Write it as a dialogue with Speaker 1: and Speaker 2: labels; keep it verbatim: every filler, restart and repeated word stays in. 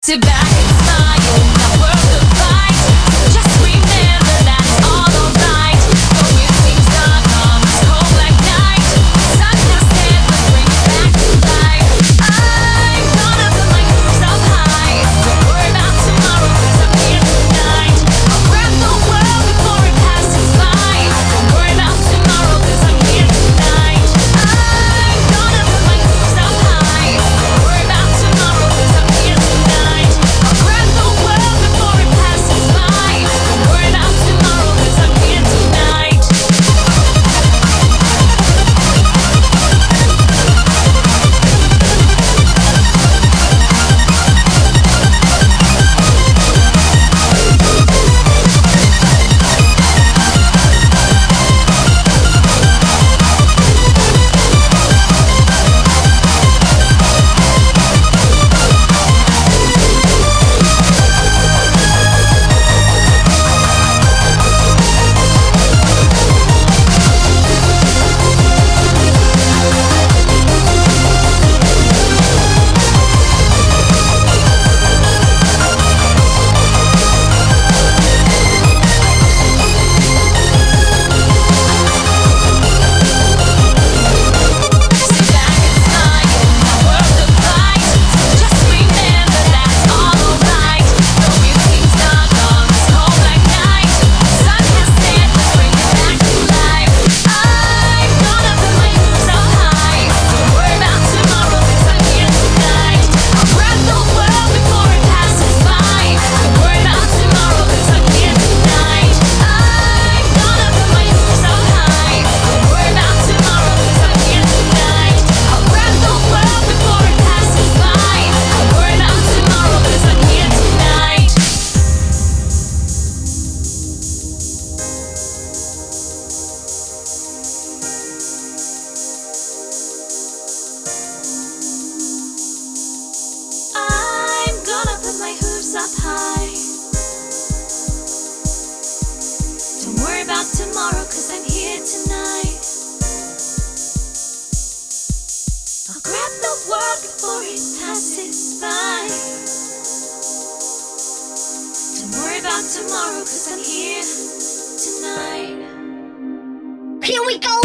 Speaker 1: Sit back and smile, the world will fight. Just remember that's all alright. Go musings dot com, it's cold like night. Sun has set, let's bring it back to life. I'm gonna put my hopes up high. Don't worry about tomorrow, cause I'm here tonight. I'll grab the world before it passes by. Don't worry about tomorrow, cause I'm here tonight. I'm gonna put my hopes up high. Don't worry about tomorrow, cause I'm here tonight. I'll grab the world before it passes by. Don't worry about tomorrow, cause I'm here tonight. Sit back and smile, the world will fight. Just remember that's all alright. Go musings dot com, it's cold like night. Sun has set, let's bring it back to life. I'm gonna put my hopes up high. Don't worry about tomorrow, cause I'm here tonight. I'll grab the world before it passes by. Don't worry about tomorrow, cause I'm here tonight. I'm gonna put my hopes up high. Don't worry about tomorrow, cause I'm here tonight. I'll grab the world before it passes by. Don't worry about tomorrow, cause I'm here tonight. I'm gonna put my hooves up high. Don't worry about tomorrow, cause I'm here tonight. I'll grab the world before it passes by. Don't worry about tomorrow, cause I'm here tonight.
Speaker 2: Here we go